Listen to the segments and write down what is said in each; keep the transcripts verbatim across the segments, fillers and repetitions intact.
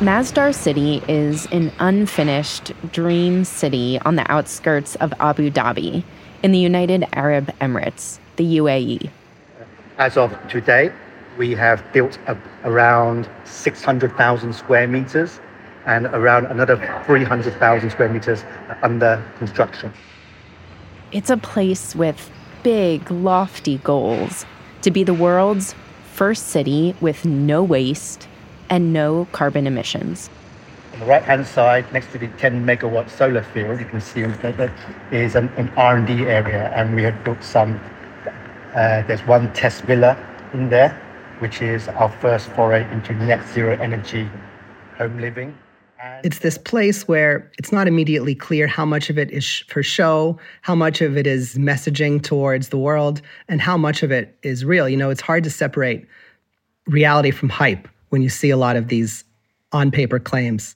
Masdar City is an unfinished dream city on the outskirts of Abu Dhabi in the United Arab Emirates, the U A E. As of today, we have built a, around six hundred thousand square meters and around another three hundred thousand square meters under construction. It's a place with big, lofty goals to be the world's first city with no waste and no carbon emissions. On the right-hand side, next to the ten megawatt solar field, you can see that is an, an R and D area, and we have built some, uh, there's one test villa in there, which is our first foray into net zero energy home living. And it's this place where it's not immediately clear how much of it is sh- for show, how much of it is messaging towards the world, and how much of it is real. You know, it's hard to separate reality from hype when you see a lot of these on-paper claims.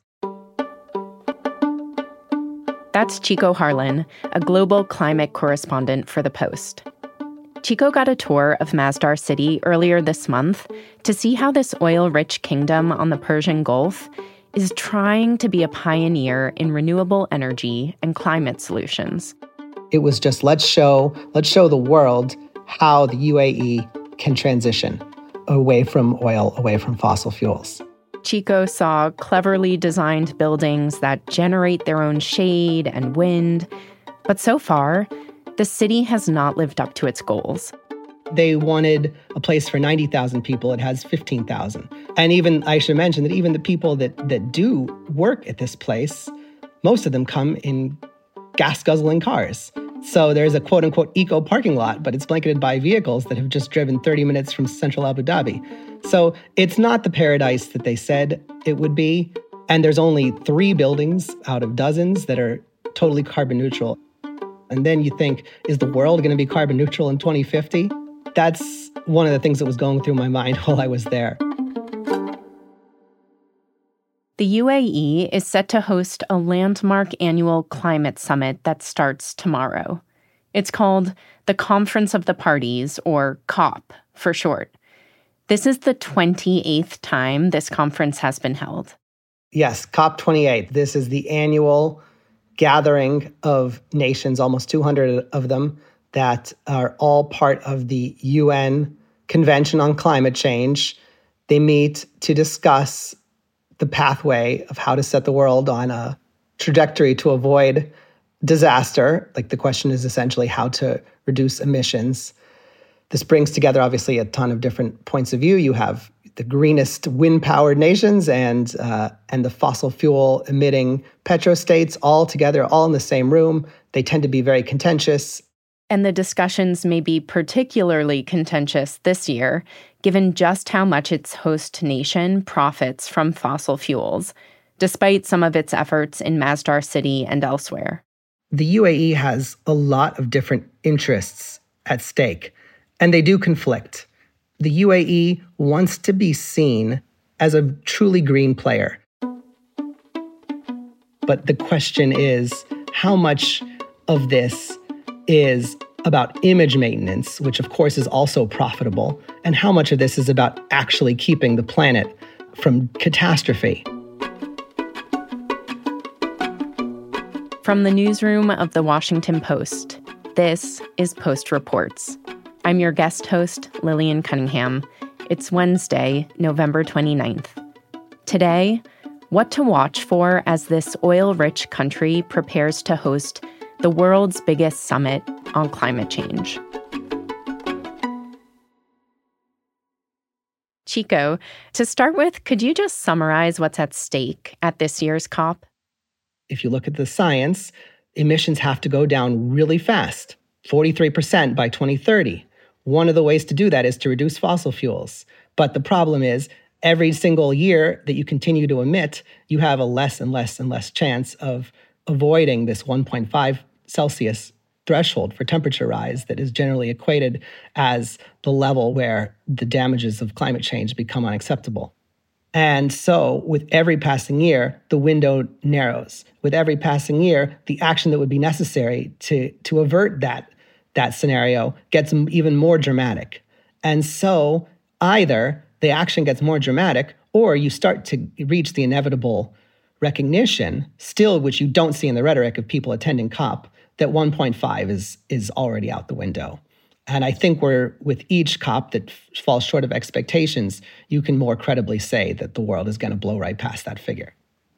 That's Chico Harlan, a global climate correspondent for The Post. Chico got a tour of Masdar City earlier this month to see how this oil-rich kingdom on the Persian Gulf is trying to be a pioneer in renewable energy and climate solutions. It was just, let's show, let's show the world how the U A E can transition away from oil, away from fossil fuels. Chico saw cleverly designed buildings that generate their own shade and wind. But so far, the city has not lived up to its goals. They wanted a place for ninety thousand people. It has fifteen thousand. And even, I should mention that even the people that, that do work at this place, most of them come in gas-guzzling cars. So there's a quote-unquote eco parking lot, but it's blanketed by vehicles that have just driven thirty minutes from central Abu Dhabi. So it's not the paradise that they said it would be. And there's only three buildings out of dozens that are totally carbon neutral. And then you think, is the world going to be carbon neutral in twenty fifty? That's one of the things that was going through my mind while I was there. The U A E is set to host a landmark annual climate summit that starts tomorrow. It's called the Conference of the Parties, or COP for short. This is the twenty-eighth time this conference has been held. Yes, COP twenty-eight. This is the annual gathering of nations, almost two hundred of them, that are all part of the U N Convention on Climate Change. They meet to discuss the pathway of how to set the world on a trajectory to avoid disaster. Like, the question is essentially how to reduce emissions. This brings together, obviously, a ton of different points of view. You have the greenest wind-powered nations and uh, and the fossil fuel emitting petrostates all together, all in the same room. They tend to be very contentious. And the discussions may be particularly contentious this year, given just how much its host nation profits from fossil fuels, despite some of its efforts in Masdar City and elsewhere. The U A E has a lot of different interests at stake, and they do conflict. The U A E wants to be seen as a truly green player. But the question is, how much of this is about image maintenance, which of course is also profitable, and how much of this is about actually keeping the planet from catastrophe? From the newsroom of The Washington Post, this is Post Reports. I'm your guest host, Lillian Cunningham. It's Wednesday, November twenty-ninth. Today, what to watch for as this oil-rich country prepares to host the world's biggest summit on climate change. Chico, to start with, could you just summarize what's at stake at this year's COP? If you look at the science, emissions have to go down really fast, forty-three percent by twenty thirty. One of the ways to do that is to reduce fossil fuels. But the problem is, every single year that you continue to emit, you have a less and less and less chance of avoiding this one point five Celsius threshold for temperature rise that is generally equated as the level where the damages of climate change become unacceptable. And so with every passing year, the window narrows. With every passing year, the action that would be necessary to, to avert that, that scenario gets even more dramatic. And so either the action gets more dramatic or you start to reach the inevitable recognition, still, which you don't see in the rhetoric of people attending COP, that one point five is is already out the window. And I think we're, with each COP that f- falls short of expectations, you can more credibly say that the world is going to blow right past that figure.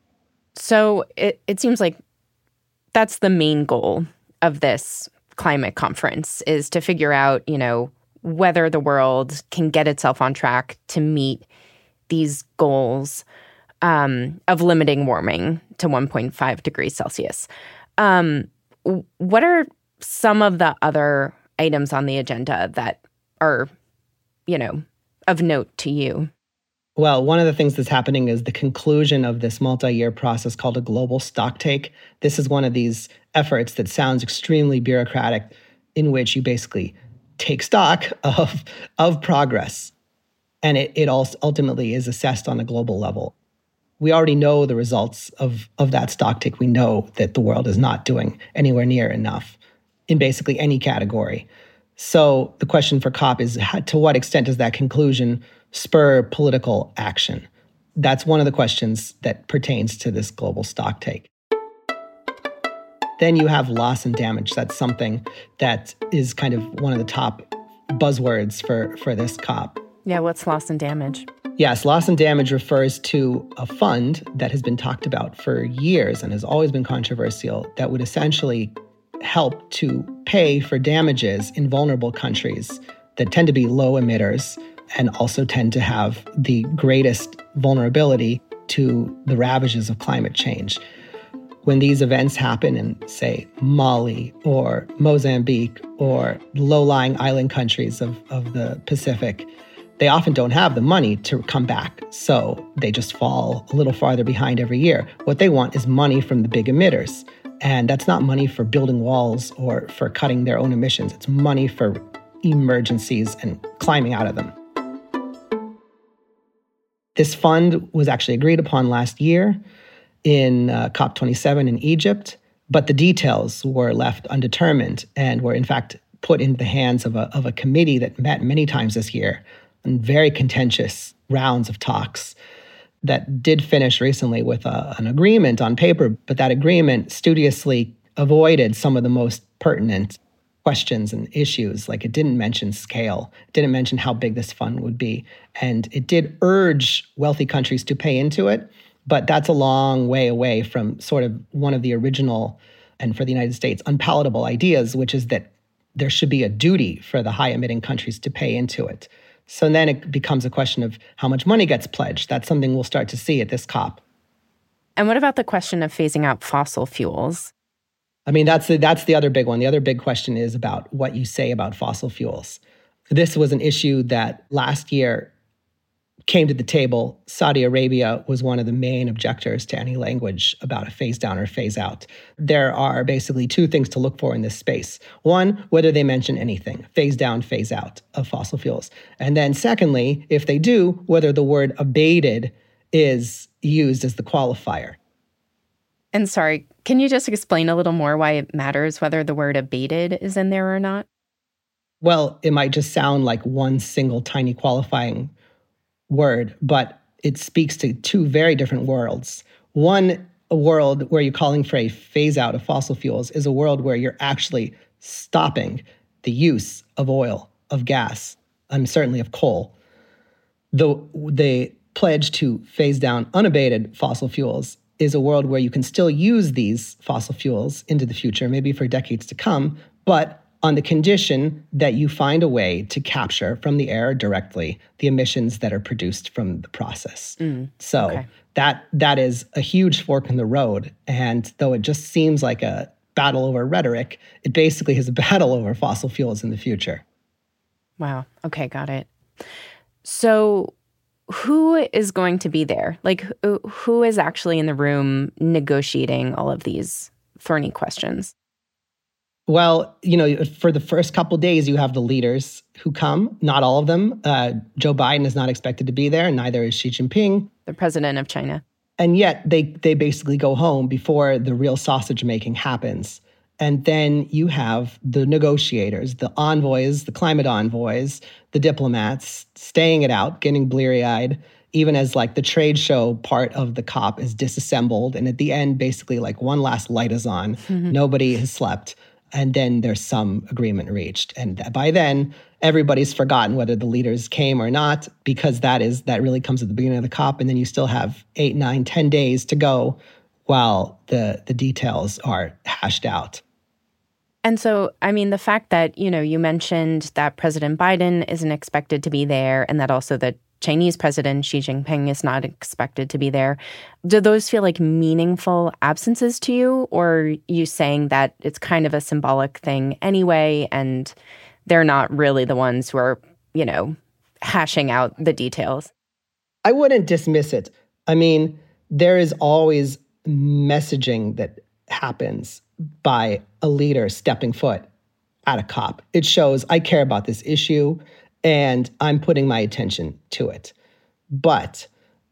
So it, it seems like that's the main goal of this climate conference, is to figure out, you know, whether the world can get itself on track to meet these goals um, of limiting warming to one point five degrees Celsius. Um, what are some of the other items on the agenda that are, you know, of note to you? Well, one of the things that's happening is the conclusion of this multi-year process called a global stocktake. This is one of these efforts that sounds extremely bureaucratic, in which you basically take stock of, of progress. And it, it also ultimately is assessed on a global level. We already know the results of, of that stocktake. We know that the world is not doing anywhere near enough in basically any category. So the question for COP is, how, to what extent does that conclusion spur political action? That's one of the questions that pertains to this global stocktake. Then you have loss and damage. That's something that is kind of one of the top buzzwords for, for this COP. Yeah, what's loss and damage? Yes, loss and damage refers to a fund that has been talked about for years and has always been controversial that would essentially help to pay for damages in vulnerable countries that tend to be low emitters and also tend to have the greatest vulnerability to the ravages of climate change. When these events happen in, say, Mali or Mozambique or low-lying island countries of, of the Pacific, they often don't have the money to come back, so they just fall a little farther behind every year. What they want is money from the big emitters, and that's not money for building walls or for cutting their own emissions. It's money for emergencies and climbing out of them. This fund was actually agreed upon last year in uh, COP twenty-seven in Egypt, but the details were left undetermined and were in fact put into the hands of a, of a committee that met many times this year in very contentious rounds of talks that did finish recently with a, an agreement on paper, but that agreement studiously avoided some of the most pertinent questions and issues. Like, it didn't mention scale, it didn't mention how big this fund would be, and it did urge wealthy countries to pay into it, but that's a long way away from sort of one of the original, and for the United States, unpalatable ideas, which is that there should be a duty for the high-emitting countries to pay into it. So then it becomes a question of how much money gets pledged. That's something we'll start to see at this COP. And what about the question of phasing out fossil fuels? I mean, that's the, that's the other big one. The other big question is about what you say about fossil fuels. This was an issue that last year came to the table. Saudi Arabia was one of the main objectors to any language about a phase down or phase out. There are basically two things to look for in this space. One, whether they mention anything, phase down, phase out of fossil fuels. And then secondly, if they do, whether the word abated is used as the qualifier. And sorry, can you just explain a little more why it matters whether the word abated is in there or not? Well, it might just sound like one single tiny qualifying word, but it speaks to two very different worlds. One, a world where you're calling for a phase out of fossil fuels, is a world where you're actually stopping the use of oil, of gas, and certainly of coal. The, the pledge to phase down unabated fossil fuels is a world where you can still use these fossil fuels into the future, maybe for decades to come, but on the condition that you find a way to capture from the air directly the emissions that are produced from the process. Mm, so okay. that that is a huge fork in the road. And though it just seems like a battle over rhetoric, it basically is a battle over fossil fuels in the future. Wow. Okay, got it. So who is going to be there? Like, who, who is actually in the room negotiating all of these thorny questions? Well, you know, for the first couple of days, you have the leaders who come, not all of them. Uh, Joe Biden is not expected to be there, and neither is Xi Jinping. The president of China. And yet they they basically go home before the real sausage making happens. And then you have the negotiators, the envoys, the climate envoys, the diplomats staying it out, getting bleary-eyed even as like the trade show part of the COP is disassembled. And at the end, basically like one last light is on. Mm-hmm. Nobody has slept. And then there's some agreement reached. And by then, everybody's forgotten whether the leaders came or not, because that is that really comes at the beginning of the COP. And then you still have eight, nine, ten days to go while the, the details are hashed out. And so, I mean, the fact that, you know, you mentioned that President Biden isn't expected to be there and that also the Chinese president Xi Jinping is not expected to be there. Do those feel like meaningful absences to you, or are you saying that it's kind of a symbolic thing anyway and they're not really the ones who are, you know, hashing out the details? I wouldn't dismiss it. I mean, there is always messaging that happens by a leader stepping foot at a COP. It shows I care about this issue and I'm putting my attention to it. But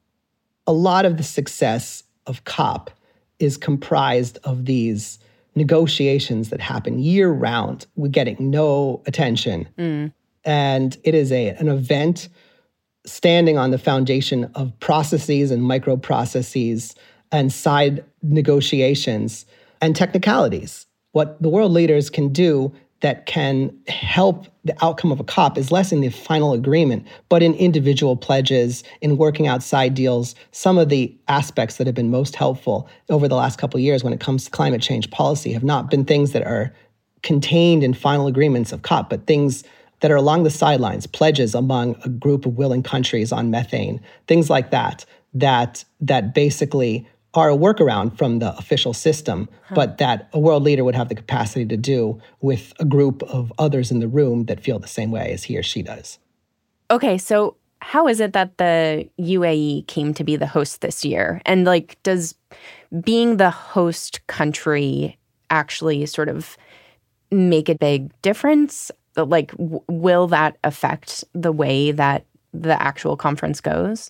a lot of the success of COP is comprised of these negotiations that happen year-round with getting no attention. Mm. And it is a an event standing on the foundation of processes and microprocesses and side negotiations and technicalities. What the world leaders can do that can help the outcome of a COP is less in the final agreement, but in individual pledges, in working out side deals. Some of the aspects that have been most helpful over the last couple of years when it comes to climate change policy have not been things that are contained in final agreements of COP, but things that are along the sidelines, pledges among a group of willing countries on methane, things like that, that, that basically are a workaround from the official system, huh. but that a world leader would have the capacity to do with a group of others in the room that feel the same way as he or she does. Okay, so how is it that the U A E came to be the host this year? And like, does being the host country actually sort of make a big difference? Like, w- will that affect the way that the actual conference goes?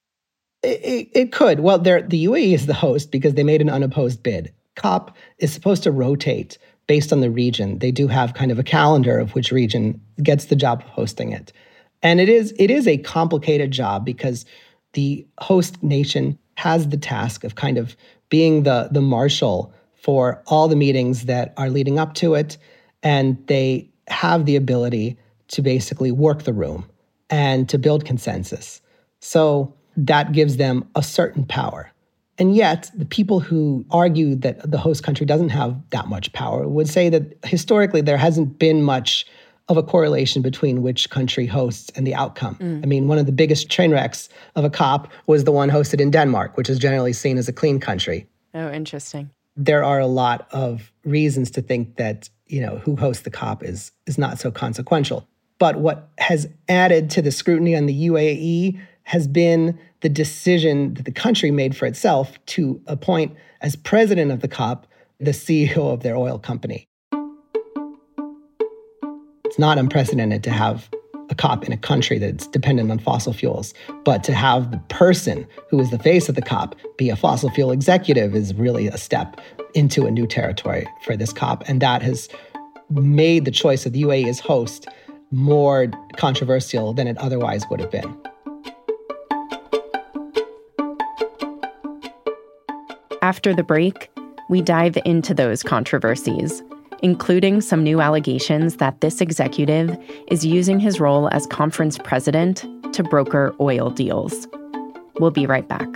It, it could. Well, the U A E is the host because they made an unopposed bid. COP is supposed to rotate based on the region. They do have kind of a calendar of which region gets the job of hosting it. And it is it is a complicated job because the host nation has the task of kind of being the, the marshal for all the meetings that are leading up to it. And they have the ability to basically work the room and to build consensus. So that gives them a certain power. And yet, the people who argue that the host country doesn't have that much power would say that historically there hasn't been much of a correlation between which country hosts and the outcome. Mm. I mean, one of the biggest train wrecks of a COP was the one hosted in Denmark, which is generally seen as a clean country. Oh, interesting. There are a lot of reasons to think that, you know, who hosts the COP is, is not so consequential. But what has added to the scrutiny on the U A E has been the decision that the country made for itself to appoint as president of the COP the C E O of their oil company. It's not unprecedented to have a COP in a country that's dependent on fossil fuels, but to have the person who is the face of the COP be a fossil fuel executive is really a step into a new territory for this COP. And that has made the choice of the U A E as host more controversial than it otherwise would have been. After the break, we dive into those controversies, including some new allegations that this executive is using his role as conference president to broker oil deals. We'll be right back.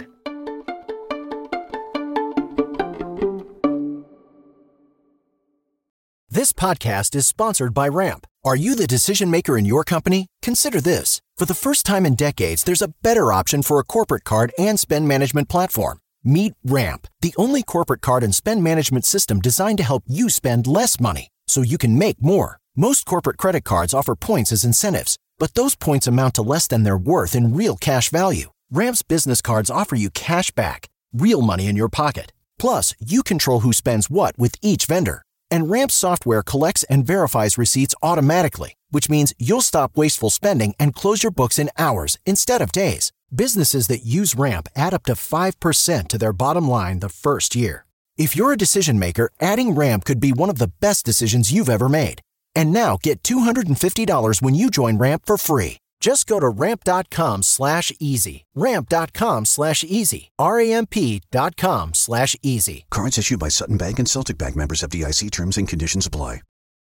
This podcast is sponsored by Ramp. Are you the decision maker in your company? Consider this. For the first time in decades, there's a better option for a corporate card and spend management platform. Meet Ramp, the only corporate card and spend management system designed to help you spend less money so you can make more. Most corporate credit cards offer points as incentives, but those points amount to less than their worth in real cash value. Ramp's business cards offer you cash back, real money in your pocket. Plus, you control who spends what with each vendor. And Ramp's software collects and verifies receipts automatically, which means you'll stop wasteful spending and close your books in hours instead of days. Businesses that use Ramp add up to five percent to their bottom line the first year. If you're a decision maker, adding Ramp could be one of the best decisions you've ever made. And now get two hundred fifty dollars when you join Ramp for free. Just go to ramp.com slash easy. Ramp.com slash easy. R-A-M-P dot com slash easy. Cards issued by Sutton Bank and Celtic Bank, members, F D I C. Terms and conditions apply.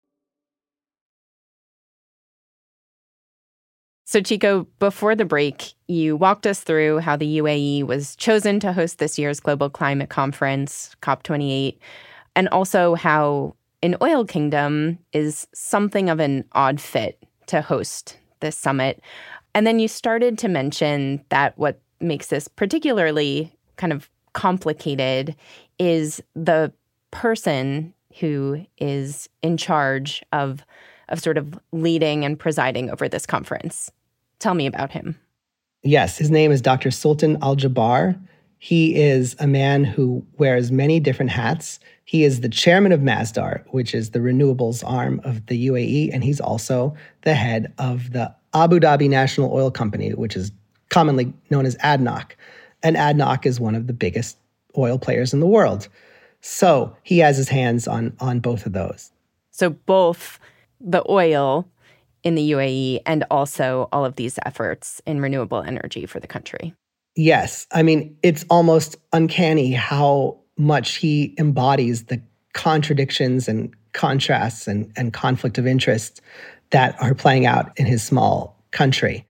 So, Chico, before the break, you walked us through how the U A E was chosen to host this year's Global Climate Conference, COP twenty-eight, and also how an oil kingdom is something of an odd fit to host this summit. And then you started to mention that what makes this particularly kind of complicated is the person who is in charge of, of sort of leading and presiding over this conference. Tell me about him. Yes, his name is Doctor Sultan Al-Jaber. He is a man who wears many different hats. He is the chairman of Masdar, which is the renewables arm of the U A E, and he's also the head of the Abu Dhabi National Oil Company, which is commonly known as A D N O C. And A D N O C is one of the biggest oil players in the world. So he has his hands on, on both of those. So both the oil in the U A E and also all of these efforts in renewable energy for the country. Yes. I mean, it's almost uncanny how much he embodies the contradictions and contrasts and, and conflict of interest that are playing out in his small country.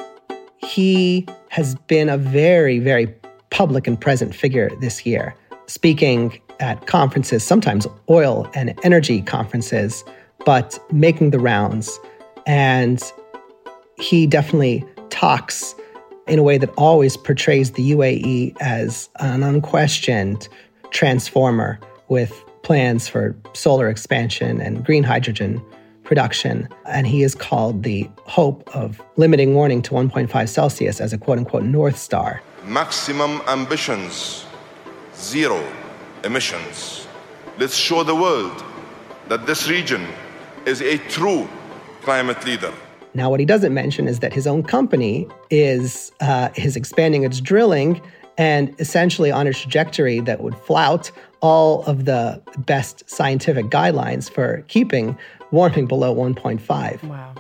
He has been a very, very public and present figure this year, speaking at conferences, sometimes oil and energy conferences, but making the rounds. And he definitely talks in a way that always portrays the U A E as an unquestioned transformer with plans for solar expansion and green hydrogen production. And he is called the hope of limiting warming to one point five Celsius as a quote-unquote North Star. Maximum ambitions, zero emissions. Let's show the world that this region is a true climate leader. Now, what he doesn't mention is that his own company is uh, is expanding its drilling and essentially on a trajectory that would flout all of the best scientific guidelines for keeping warming below one point five. Wow.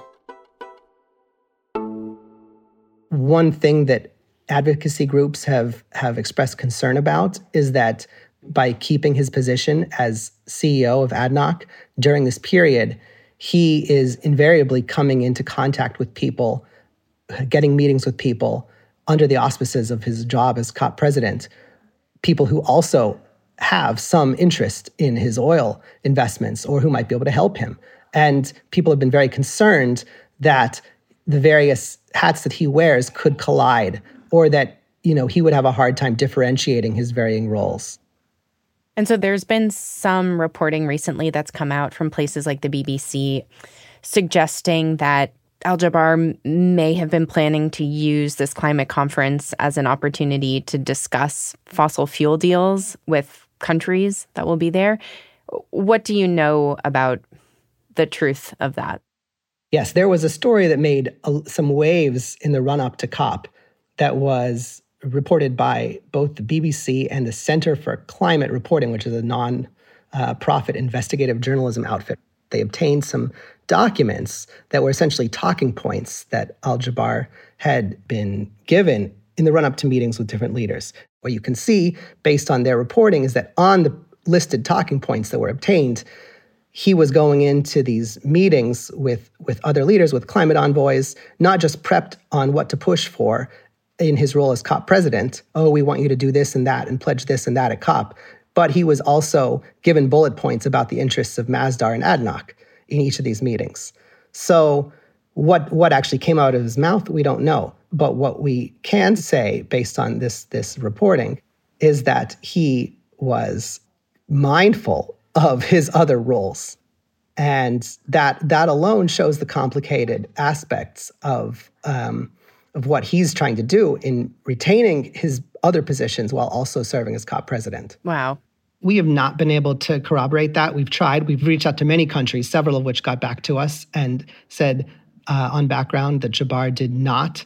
One thing that advocacy groups have, have expressed concern about is that by keeping his position as C E O of A D N O C during this period, he is invariably coming into contact with people, getting meetings with people under the auspices of his job as COP president, people who also have some interest in his oil investments or who might be able to help him. And people have been very concerned that the various hats that he wears could collide or that, you know, he would have a hard time differentiating his varying roles. And so there's been some reporting recently that's come out from places like the B B C suggesting that Al-Jaber may have been planning to use this climate conference as an opportunity to discuss fossil fuel deals with countries that will be there. What do you know about the truth of that? Yes, there was a story that made a, some waves in the run-up to COP that was reported by both the B B C and the Center for Climate Reporting, which is a non-profit investigative journalism outfit. They obtained some documents that were essentially talking points that Al-Jaber had been given in the run-up to meetings with different leaders. What you can see, based on their reporting, is that on the listed talking points that were obtained, he was going into these meetings with, with other leaders, with climate envoys, not just prepped on what to push for in his role as COP president. Oh, we want you to do this and that and pledge this and that at COP. But he was also given bullet points about the interests of Masdar and A D N O C in each of these meetings. So what what actually came out of his mouth, we don't know. But what we can say, based on this, this reporting, is that he was mindful of his other roles. And that that alone shows the complicated aspects of um, of what he's trying to do in retaining his other positions while also serving as COP president. Wow. We have not been able to corroborate that. We've tried. We've reached out to many countries, several of which got back to us and said uh, on background that Jaber did not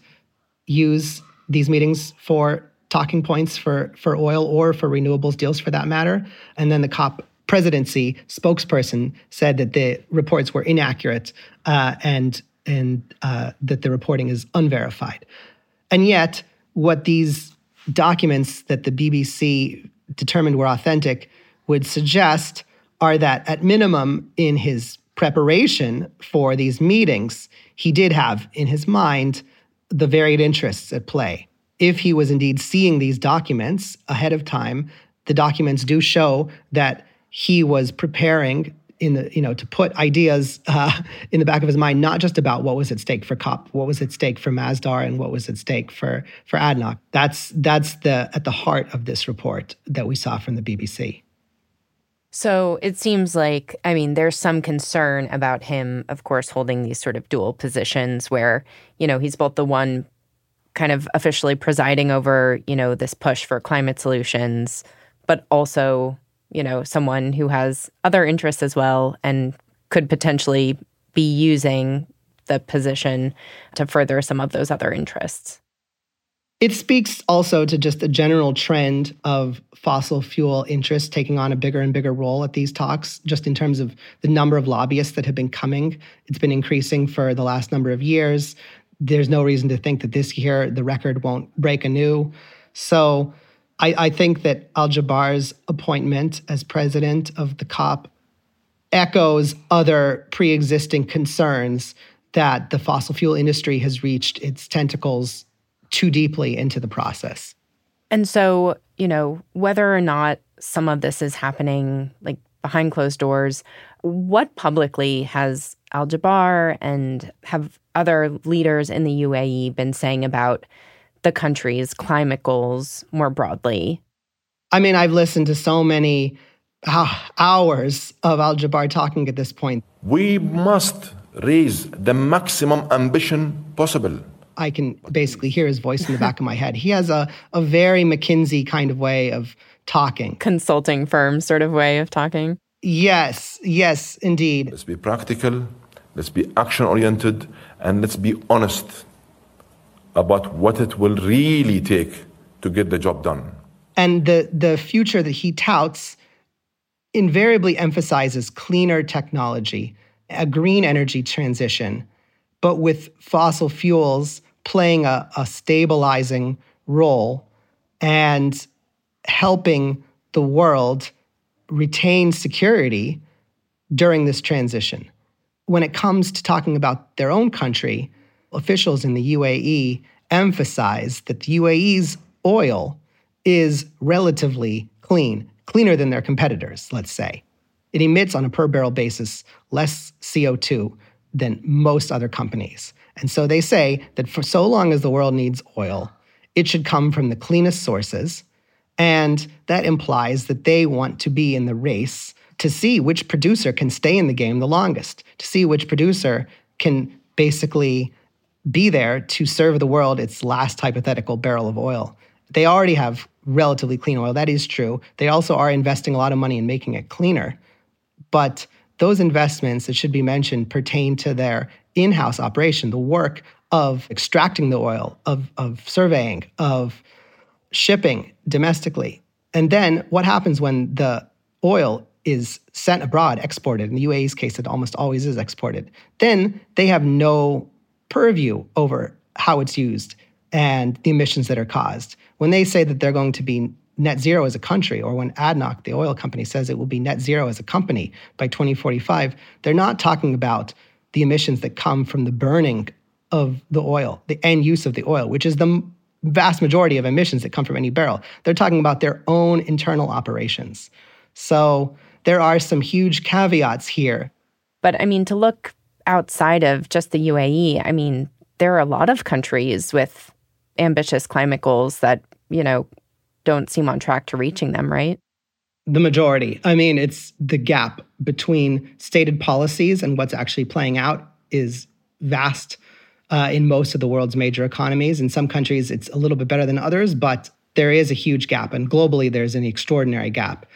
use these meetings for talking points for, for oil or for renewables deals for that matter. And then the COP presidency spokesperson said that the reports were inaccurate uh, and and uh, that the reporting is unverified. And yet, what these documents that the B B C determined were authentic would suggest are that, at minimum, in his preparation for these meetings, he did have in his mind the varied interests at play. If he was indeed seeing these documents ahead of time, the documents do show that he was preparing in the, you know, to put ideas uh, in the back of his mind, not just about what was at stake for COP, what was at stake for Masdar, and what was at stake for for A D N O C. That's that's the at the heart of this report that we saw from the B B C. So it seems like, I mean, there's some concern about him, of course, holding these sort of dual positions where, you know, he's both the one kind of officially presiding over, you know, this push for climate solutions, but also, you know, someone who has other interests as well and could potentially be using the position to further some of those other interests. It speaks also to just the general trend of fossil fuel interests taking on a bigger and bigger role at these talks, just in terms of the number of lobbyists that have been coming. It's been increasing for the last number of years. There's no reason to think that this year the record won't break anew. So I, I think that Al-Jabar's appointment as president of the COP echoes other pre-existing concerns that the fossil fuel industry has reached its tentacles too deeply into the process. And so, you know, whether or not some of this is happening like behind closed doors, what publicly has Al-Jabar and have other leaders in the U A E been saying about the country's climate goals more broadly? I mean, I've listened to so many hours of Al-Jabar talking at this point. We must raise the maximum ambition possible. I can basically hear his voice in the back of my head. He has a, a very McKinsey kind of way of talking. Consulting firm sort of way of talking. Yes, yes, indeed. Let's be practical, let's be action-oriented, and let's be honest about what it will really take to get the job done. And the, the future that he touts invariably emphasizes cleaner technology, a green energy transition, but with fossil fuels playing a, a stabilizing role and helping the world retain security during this transition. When it comes to talking about their own country, officials in the U A E emphasize that the U A E's oil is relatively clean, cleaner than their competitors, let's say. It emits on a per barrel basis less C O two than most other companies. And so they say that for so long as the world needs oil, it should come from the cleanest sources. And that implies that they want to be in the race to see which producer can stay in the game the longest, to see which producer can basically be there to serve the world its last hypothetical barrel of oil. They already have relatively clean oil. That is true. They also are investing a lot of money in making it cleaner. But those investments, it should be mentioned, pertain to their in-house operation, the work of extracting the oil, of, of surveying, of shipping domestically. And then what happens when the oil is sent abroad, exported? In the U A E's case, it almost always is exported. Then they have no purview over how it's used and the emissions that are caused. When they say that they're going to be net zero as a country, or when A D N O C, the oil company, says it will be net zero as a company by twenty forty-five, they're not talking about the emissions that come from the burning of the oil, the end use of the oil, which is the vast majority of emissions that come from any barrel. They're talking about their own internal operations. So there are some huge caveats here. But I mean, to look outside of just the U A E, I mean, there are a lot of countries with ambitious climate goals that, you know, don't seem on track to reaching them, right? The majority. I mean, it's the gap between stated policies and what's actually playing out is vast uh, in most of the world's major economies. In some countries, it's a little bit better than others, but there is a huge gap. And globally, there's an extraordinary gap.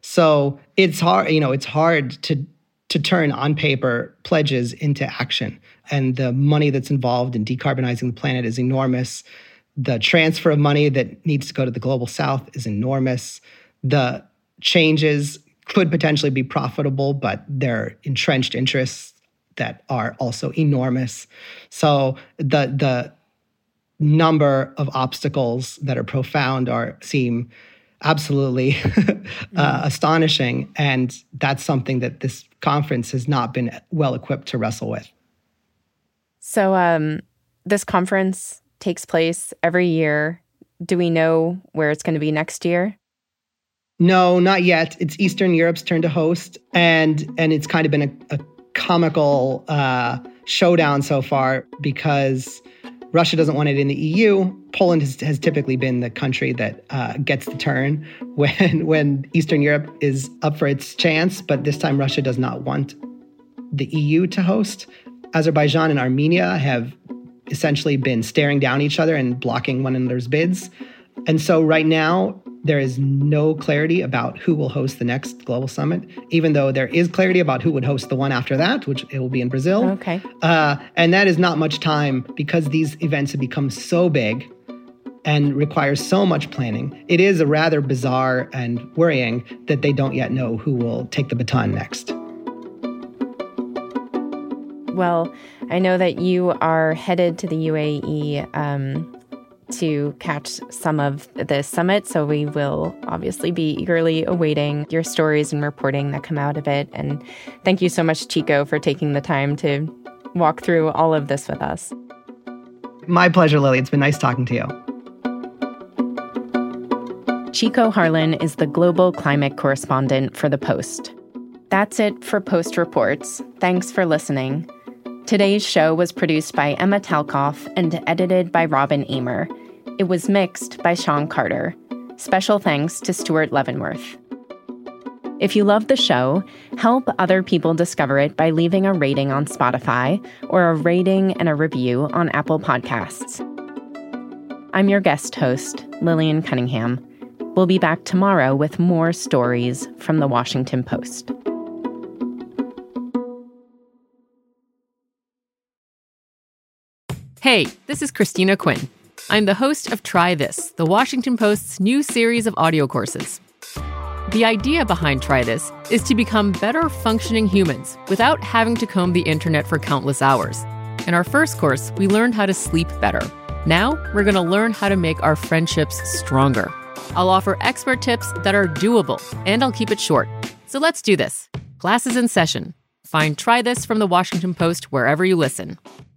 So it's hard, you know, it's hard to to turn on paper pledges into action. And the money that's involved in decarbonizing the planet is enormous. The transfer of money that needs to go to the global south is enormous. The changes could potentially be profitable, but their entrenched interests that are also enormous. So the the number of obstacles that are profound are seem absolutely uh, astonishing. And that's something that this conference has not been well equipped to wrestle with. So um, this conference takes place every year. Do we know where it's going to be next year? No, not yet. It's Eastern Europe's turn to host, and and it's kind of been a, a comical uh, showdown so far because Russia doesn't want it in the E U. Poland has, has typically been the country that uh, gets the turn when when Eastern Europe is up for its chance, but this time Russia does not want the E U to host. Azerbaijan and Armenia have essentially been staring down each other and blocking one another's bids. And so right now, there is no clarity about who will host the next global summit, even though there is clarity about who would host the one after that, which it will be in Brazil. Okay. Uh, and that is not much time because these events have become so big and require so much planning. It is a rather bizarre and worrying that they don't yet know who will take the baton next. Well, I know that you are headed to the U A E um, to catch some of the summit, so we will obviously be eagerly awaiting your stories and reporting that come out of it. And thank you so much, Chico, for taking the time to walk through all of this with us. My pleasure, Lily. It's been nice talking to you. Chico Harlan is the global climate correspondent for The Post. That's it for Post Reports. Thanks for listening. Today's show was produced by Emma Talkoff and edited by Robin Amer. It was mixed by Sean Carter. Special thanks to Stuart Leavenworth. If you love the show, help other people discover it by leaving a rating on Spotify or a rating and a review on Apple Podcasts. I'm your guest host, Lillian Cunningham. We'll be back tomorrow with more stories from The Washington Post. Hey, this is Christina Quinn. I'm the host of Try This, The Washington Post's new series of audio courses. The idea behind Try This is to become better functioning humans without having to comb the internet for countless hours. In our first course, we learned how to sleep better. Now, we're going to learn how to make our friendships stronger. I'll offer expert tips that are doable, and I'll keep it short. So let's do this. Class is in session. Find Try This from The Washington Post wherever you listen.